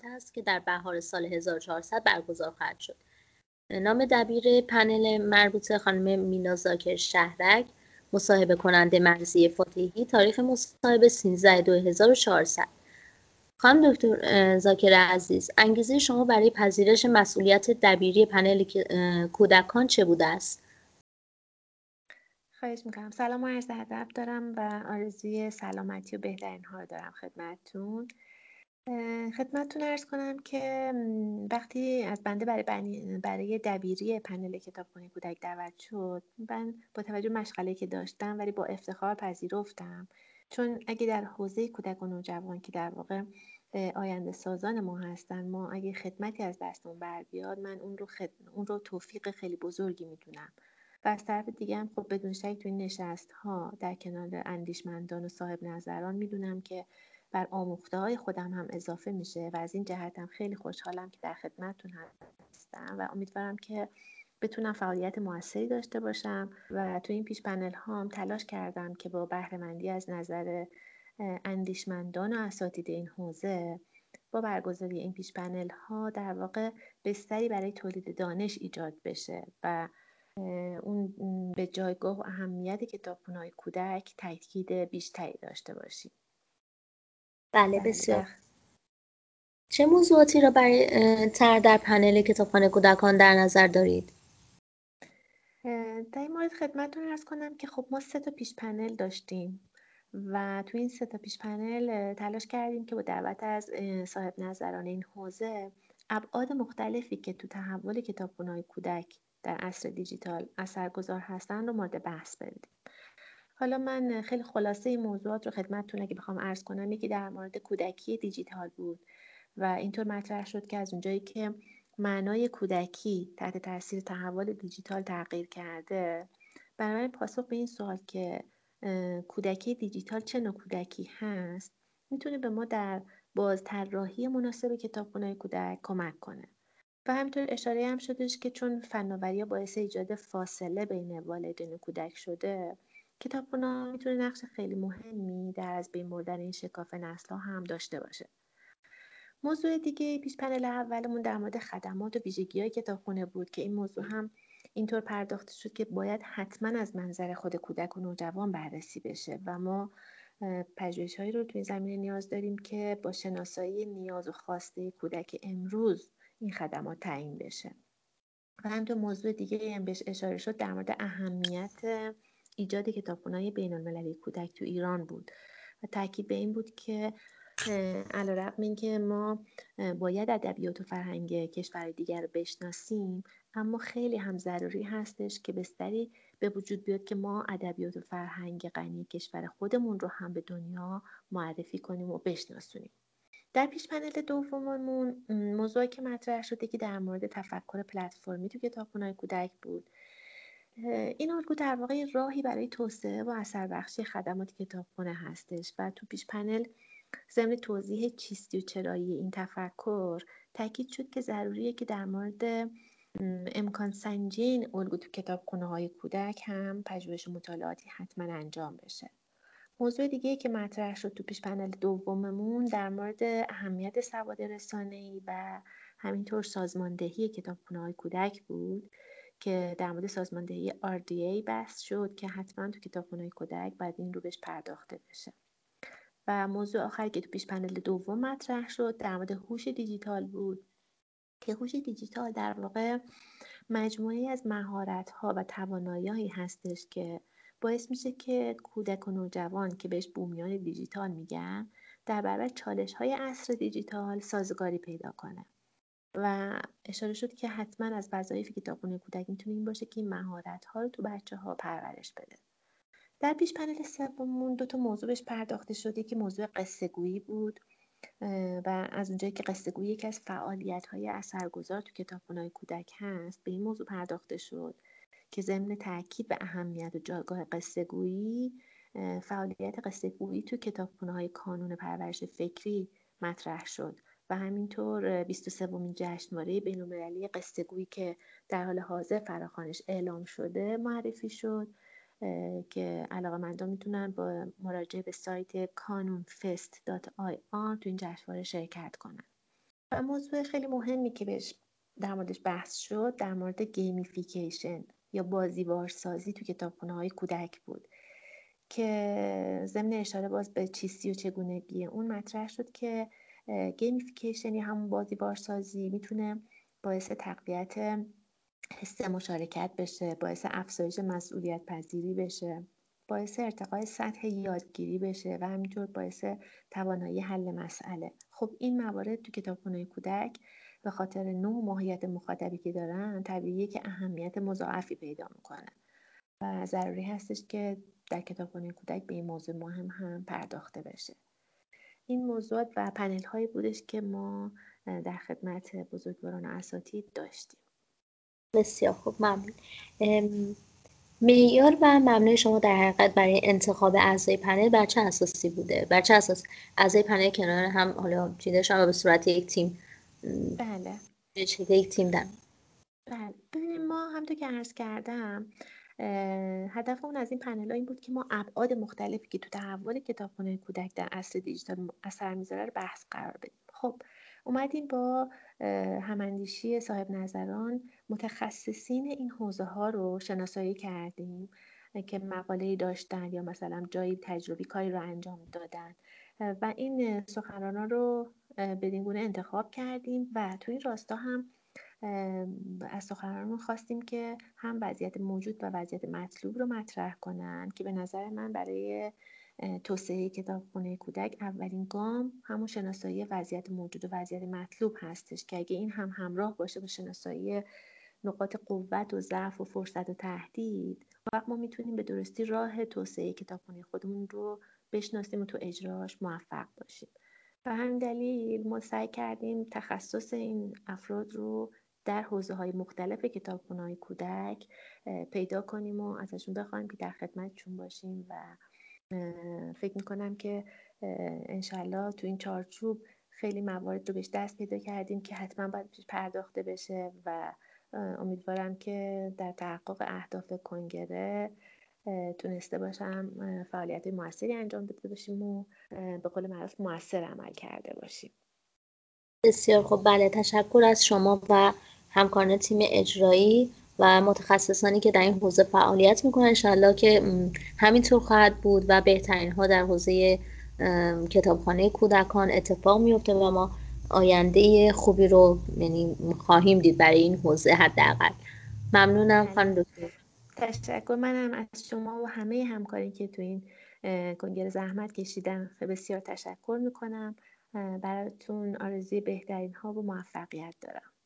است که در بهار سال 1400 برگزار خواهد شد. نام دبیر پنل مربوطه خانم مینا زاکر شهرک، مصاحبه کننده مرضیه فاتحی، تاریخ مصاحبه 13/2/1400. خانم دکتر زاکر عزیز، انگیزه شما برای پذیرش مسئولیت دبیری پنل کودکان چه بوده است؟ خواهش میکنم. سلام و عرض ادب دارم و آرزوی سلامتی و بهترین ها رو دارم خدمتتون. خدمتتون عرض کنم که وقتی از بنده برای دبیری پنل کتابخانه کودک دعوت شد، من با توجه مشغله‌ای که داشتم ولی با افتخار پذیرفتم، چون اگه در حوزه کودک و نوجوان که در واقع آینده سازان ما هستن، ما اگه خدمتی از دستمون بر بیاد، من اون رو توفیق خیلی بزرگی میدونم. و از طرف دیگه هم خب بدون شک تو این نشست ها در کنار اندیشمندان و صاحب نظران میدونم که بر آموخته‌های خودم هم اضافه میشه و از این جهتم خیلی خوشحالم که در خدمتتون هستم و امیدوارم که بتونم فعالیت موثری داشته باشم و تو این پیش پنل ها هم تلاش کردم که با بهره مندی از نظر اندیشمندان و اساتید این حوزه با برگزاری این پیش پنل ها در واقع بستری برای تولید دانش ایجاد بشه و اون به جایگاه و اهمیت کتابخونه‌های کودک تاکید بیشتری داشته باشیم. بله، بله بسیار. چه موضوعاتی را برای در پنل کتابخانه کودکان در نظر دارید؟ در این مورد خدمتتون عرض کنم که خب ما 3 تا پیش پنل داشتیم و تو این 3 تا پیش پنل تلاش کردیم که با دعوت از صاحب نظران این حوزه ابعاد مختلفی که تو تحول کتابخونه‌های کودک در عصر دیجیتال اثرگذار هستن رو مورد بحث بردیم. حالا من خیلی خلاصه این موضوعات رو خدمتتون اگه بخوام عرض کنم، یکی در مورد کودکی دیجیتال بود و اینطور مطرح شد که از اونجایی که معنای کودکی تحت تاثیر تحول دیجیتال تغییر کرده، بنابراین پاسخ به این سوال که کودکی دیجیتال چه نوع کودکی هست میتونه به ما در بازطراحی مناسب کتابخانه‌های کودک کمک کنه. و همینطور اشاره هم شدش که چون فناوری‌ها باعث ایجاد فاصله بین والدین و کودک شده، کتابخونه‌ها میتونه نقش خیلی مهمی در از بین بردن این شکاف نسل‌ها هم داشته باشه. موضوع دیگه پیش پنل اولمون در مورد خدمات و ویژگی‌های کتابخونه بود که این موضوع هم اینطور پرداخته شد که باید حتما از منظر خود کودک و نوجوان بررسی بشه و ما پژوهش‌هایی رو توی زمینه نیاز داریم که با شناسایی نیاز و خواسته کودک امروز این خدمات تعیین بشه. و همینطور موضوع دیگه هم بهش اشاره شد در مورد اهمیت ایجاد کتابخونه‌های بین‌المللی کودک تو ایران بود و تاکید به این بود که علیرغم اینکه ما باید ادبیات و فرهنگ کشور دیگر رو بشناسیم، اما خیلی هم ضروری هستش که بستری به وجود بیاد که ما ادبیات و فرهنگ غنی کشور خودمون رو هم به دنیا معرفی کنیم و بشناسونیم. در پیش پنل دوممون موضوعی که مطرح شده که در مورد تفکر پلتفرمی تو کتابخونه‌های کودک بود. این الگو در واقع راهی برای توسعه و اثر بخشی خدمات کتابخونه هستش و تو پیش پنل ضمن توضیح چیستی و چرایی این تفکر تاکید شد که ضروریه که در مورد امکان سنجی این الگو تو کتابخونه‌های کودک هم پژوهش مطالعاتی حتما انجام بشه. موضوع دیگه که مطرح شد تو پیش پنل دوممون در مورد اهمیت سواد رسانه‌ای و همینطور سازماندهی کتابخونه‌های کودک بود که در مورد سازماندهی RDA بحث شد که حتما تو کتابخونه‌های کودک باید این رو بهش پرداخته بشه. و موضوع آخری که تو پیش پنل دوم مطرح شد در مورد هوش دیجیتال بود که هوش دیجیتال در واقع مجموعه‌ای از مهارت‌ها و توانایی‌هایی هستش که باعث میشه که کودک و نوجوان که بهش بومیان دیجیتال میگن در برابر چالش‌های عصر دیجیتال سازگاری پیدا کنه و اشاره شد که حتما از وظایف کتابخونه کودک میتونه این باشه که این مهارت‌ها رو تو بچه‌ها پرورش بده. در پیش پنل سوممون 2 تا موضوع بهش پرداخته شده که موضوع قصه گویی بود و از اونجایی که قصه گویی یکی از فعالیت‌های اثرگذار تو کتابخونه‌های کودک هست، به این موضوع پرداخته شد که ضمن تاکید به اهمیت و جایگاه قصه گویی، فعالیت قصه گویی تو کتابخونه‌های کانون پرورش فکری مطرح شد و همینطور 23مین جشنواره بین‌المللی قصه گویی که در حال حاضر فراخوانش اعلام شده معرفی شد که علاقه‌مندان میتونن با مراجعه به سایت kanunfest.ir تو این جشنواره شرکت کنن. و موضوع خیلی مهمی که در موردش بحث شد در مورد گیمیفیکیشن یا بازیوارسازی تو کتابخونه‌های کودک بود که ضمن اشاره باز به چیستی و چگونگی اون مطرح شد که گیمیفیکیشن یا همون بازیوارسازی میتونه باعث تقویت حس مشارکت بشه، باعث افزایش مسئولیت پذیری بشه، باعث ارتقای سطح یادگیری بشه و همینطور باعث توانایی حل مسئله. خب این موارد تو کتابخونه کودک به خاطر نوع و ماهیت مخاطبی که دارن طبیعیه که اهمیت مضاعفی پیدا میکنه و ضروری هستش که در کتابخونه کودک به این موضوع مهم هم پرداخته بشه. این موضوعات و پنل هایی بودش که ما در خدمت بزرگواران و اساتید داشتیم. بسیار خوب، ممنون. معیار و مبنای شما در حقیقت برای انتخاب اعضای پنل بر چه اساسی بوده؟ بر چه اساس اعضای پنل کنار هم حالا چیده شما به صورت یک تیم بله چیده یک تیم در بله ببینیم ما همونطور که عرض کردم هدف اون از این پنل ها این بود که ما ابعاد مختلفی که تو تحول کتابخونه کودک در عصر دیجیتال اثر میذاره رو بحث قرار بدیم. خب اومدیم با هماندیشی صاحب نظران متخصصین این حوزه ها رو شناسایی کردیم که مقاله‌ای داشتن یا مثلا جایی تجربی کاری رو انجام دادن و این سخنرانان رو بدین گونه انتخاب کردیم و توی این راستا هم از سخنرانان خواستیم که هم وضعیت موجود و وضعیت مطلوب رو مطرح کنن که به نظر من برای توسعه کتابخونه کودک اولین گام همون شناسایی وضعیت موجود و وضعیت مطلوب هستش که اگه این هم همراه باشه با شناسایی نقاط قوت و ضعف و فرصت و تهدید، وقت ما میتونیم به درستی راه توسعه کتابخونه خودمون رو بشناسیم و تو اجراش موفق باشیم. به همین دلیل ما سعی کردیم تخصص این افراد رو در حوزه‌های مختلف کتابخونه‌های کودک پیدا کنیم و ازشون بخوایم که در خدمتشون باشیم و فکر میکنم که انشالله تو این چارچوب خیلی موارد رو بهش دست پیدا کردیم که حتما باید بهش پرداخته بشه و امیدوارم که در تحقق اهداف کنگره تونسته باشم فعالیت موثری انجام داده باشیم و به قول معروف موثر عمل کرده باشیم. بسیار خوب. بله، تشکر از شما و همکاران تیم اجرایی و متخصصانی که در این حوزه فعالیت میکنن. انشالله که همینطور خواهد بود و بهترین ها در حوزه کتابخانه کودکان اتفاق میفته و ما آینده خوبی رو یعنی خواهیم دید برای این حوزه حداقل. ممنونم بله. خانم دکتر. تشکر منم از شما و همه همکاری که تو این کنگره زحمت کشیدن بسیار تشکر میکنم. براتون آرزوی بهترین ها و موفقیت دارم.